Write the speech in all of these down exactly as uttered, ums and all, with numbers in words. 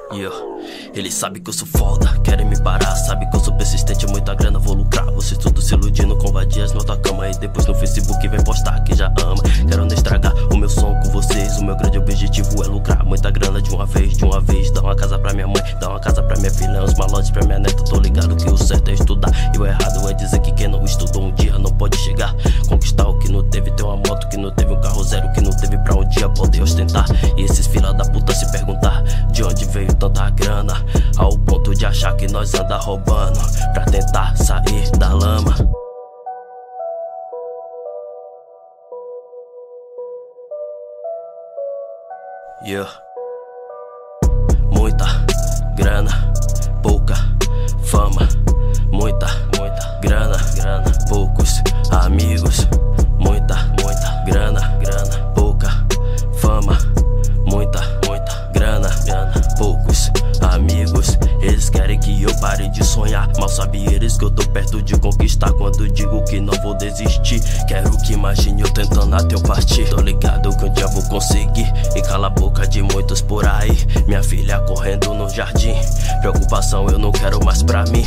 Yeah. Eles sabem que eu sou foda, querem me parar. Sabe que eu sou persistente, muita grana vou lucrar. Vocês tudo se iludindo com vadias na tua cama. E depois no Facebook vem postar que já ama. Quero não estragar o meu som com vocês. O meu grande objetivo é lucrar muita grana de uma vez, de uma vez. Dar uma casa pra minha mãe, dar uma casa pra minha filha, uns malotes pra minha neta. Tô ligado que o certo é estudar e o errado é dizer que quem não estudou um dia não pode chegar. Conquistar o que não teve, ter uma moto que não teve, um carro zero que não teve, pra um dia poder ostentar. E esses fila da puta se perguntar de onde veio tanta grana, ao ponto de achar que nós anda roubando pra tentar sair da lama. Yeah. Muita grana, pouca fama. Muita, muita grana, grana, poucos amigos. Muita, muita grana, grana, pouca fama. Muita, muita grana, grana, poucos amigos. Eles querem que eu pare de sonhar, mal sabem eles que eu tô perto de conquistar. Quando digo que não vou desistir, quero que imagine eu tentando até eu partir. Tô ligado que um dia vou conseguir e cala a boca de muitos por aí. Minha filha correndo no jardim, preocupação eu não quero mais pra mim.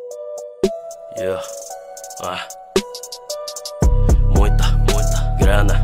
Yeah. Ah. Muita, muita grana,